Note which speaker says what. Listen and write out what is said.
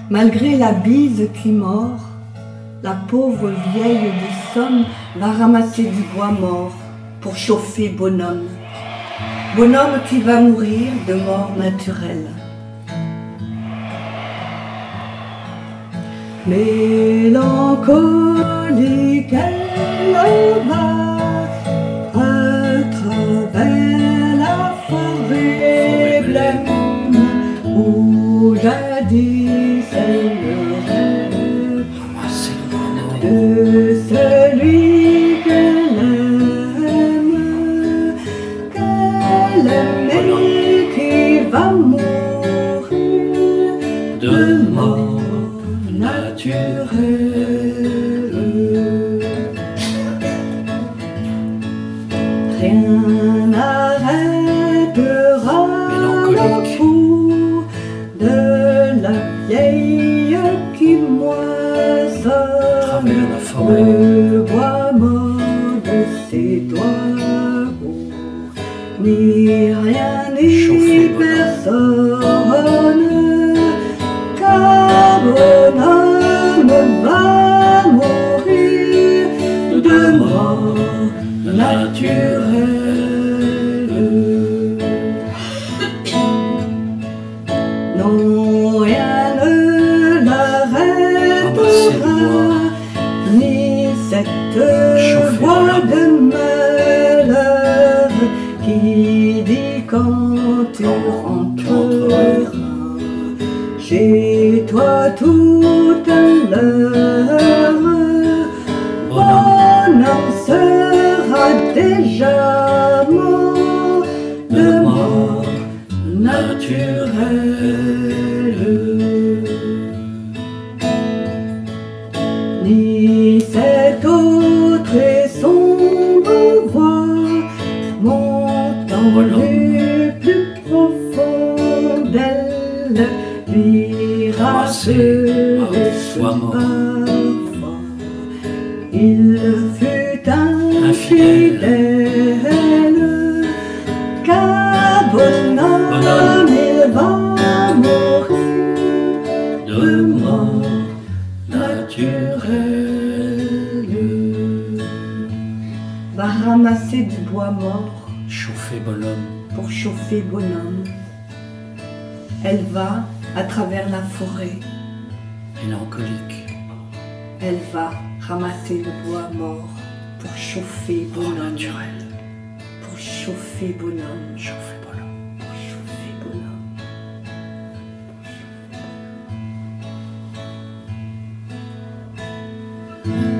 Speaker 1: Malgré la bise qui mord, la pauvre vieille des sommes va ramasser du bois mort pour chauffer bonhomme. Bonhomme qui va mourir de mort naturelle. Mélancolique, elle va à travers la forêt blême où jadis elle rêve de celui qu'elle aime et qui va mourir de mort naturelle. Rien n'arrêtera le pouls de la vieille qui moissonne le bois mort de ses doigts hauts. Ni rien ni personne, car bonhomme va mourir de mort naturelle. Non, rien ne l'arrêtera, ni cette voix de malheur qui dit quand tu rentreras chez toi tout à l'heure, bonhomme sera déjà mort de mort naturelle. Ni cette autre et sombre voix montant du plus profond d'elle dira ce parfois il fut infidèle, car bonhomme il va mourir de mort naturelle. Va ramasser du bois mort
Speaker 2: chauffer bonhomme
Speaker 1: pour chauffer bonhomme. Elle va à travers la forêt.
Speaker 2: Mélancolique.
Speaker 1: Elle va ramasser le bois mort pour chauffer bonhomme.
Speaker 2: Naturel.
Speaker 1: Pour chauffer bonhomme.
Speaker 2: Chauffer bonhomme.
Speaker 1: Pour chauffer bonhomme.